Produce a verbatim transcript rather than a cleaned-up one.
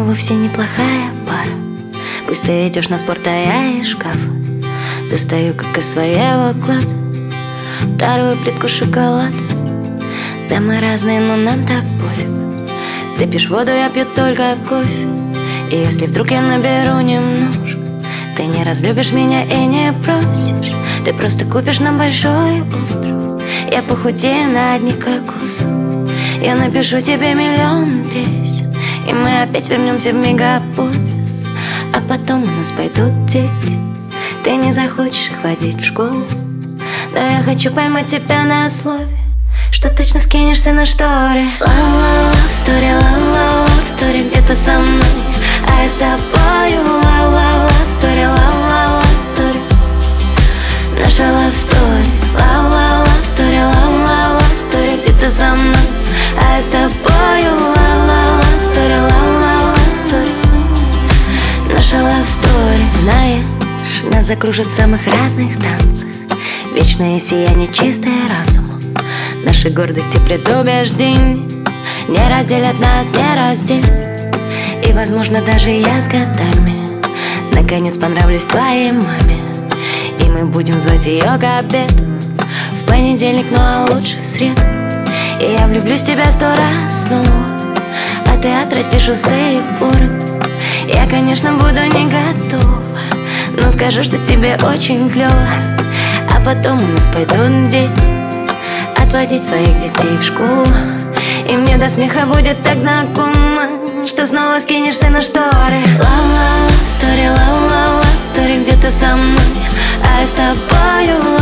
вовсе неплохая пара. Пусть ты идешь на спорт, а я из шкафа достаю, как из своего клада, вторую плитку шоколада. Да мы разные, но нам так пофиг. Ты пьешь воду, я пью только кофе. И если вдруг я наберу немножко, ты не разлюбишь меня и не просишь. Ты просто купишь нам большой остров, я похудею на одни кокосы. Я напишу тебе миллион песен, и мы опять вернемся в мегаполис. А потом у нас пойдут дети, ты не захочешь их водить в школу. Но я хочу поймать тебя на слове, что точно скинешься на шторы. Ла-ла-лав стори, ла-ла-лав стори, где-то со мной, а я с тобою. Ла-ла-лав стори, ла-ла-лав стори, наша лав стори. Ла-ла-лав стори, ла-ла-лав стори, где-то со мной, а я с тобою. Ла-ла-лав стори, ла-ла-лав стори, наша лав стори. Знаешь, нас закружат в самых разных танцах, вечное сияние, чистое разума. Наши гордости, предубеждения не разделят нас, не разделят. И, возможно, даже я с годами наконец понравлюсь твоей маме, и мы будем звать ее к обеду в понедельник, ну а лучше в среду. И я влюблюсь в тебя сто раз снова, а ты отрастишь усы и бороду. Я, конечно, буду не готова, но скажу, что тебе очень клево. А потом у нас пойдут дети, отводить своих детей в школу. И мне до смеха будет так знакомо, что снова скинешься на шторы. Ла-ла-лав стори, ла-ла-лав стори, где-то со мной, а я с тобою.